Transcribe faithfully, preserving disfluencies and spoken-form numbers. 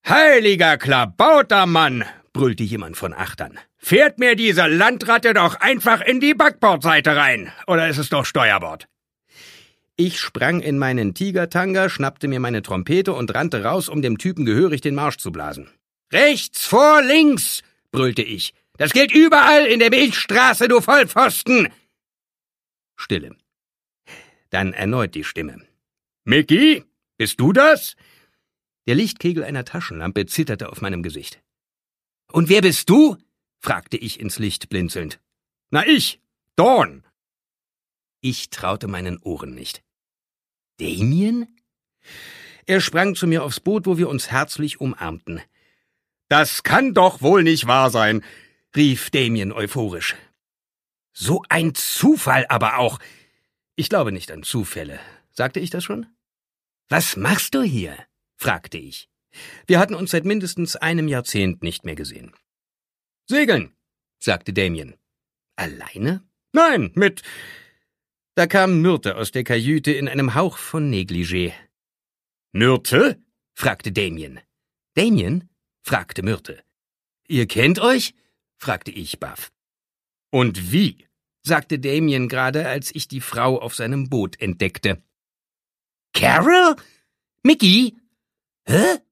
»Heiliger Klabautermann«, brüllte jemand von Achtern. »Fährt mir diese Landratte doch einfach in die Backbordseite rein, oder ist es doch Steuerbord?« Ich sprang in meinen Tigertanga, schnappte mir meine Trompete und rannte raus, um dem Typen gehörig den Marsch zu blasen. »Rechts vor links«, brüllte ich. »Das gilt überall in der Milchstraße, du Vollpfosten!« Stille. Dann erneut die Stimme. »Micky, bist du das?« Der Lichtkegel einer Taschenlampe zitterte auf meinem Gesicht. »Und wer bist du?« fragte ich ins Licht blinzelnd. »Na ich, Dawn.« Ich traute meinen Ohren nicht. »Damien?« Er sprang zu mir aufs Boot, wo wir uns herzlich umarmten. »Das kann doch wohl nicht wahr sein«, rief Damien euphorisch. »So ein Zufall aber auch!« »Ich glaube nicht an Zufälle. Sagte ich das schon?« »Was machst du hier?« fragte ich. Wir hatten uns seit mindestens einem Jahrzehnt nicht mehr gesehen. »Segeln«, sagte Damien. »Alleine?« »Nein, mit...« Da kam Myrte aus der Kajüte in einem Hauch von Negligé. »Myrte?« fragte Damien. »Damien?« fragte Myrte. »Ihr kennt euch?« fragte ich baff. »Und wie?« sagte Damien gerade, als ich die Frau auf seinem Boot entdeckte. »Carol? Micky? Hä?«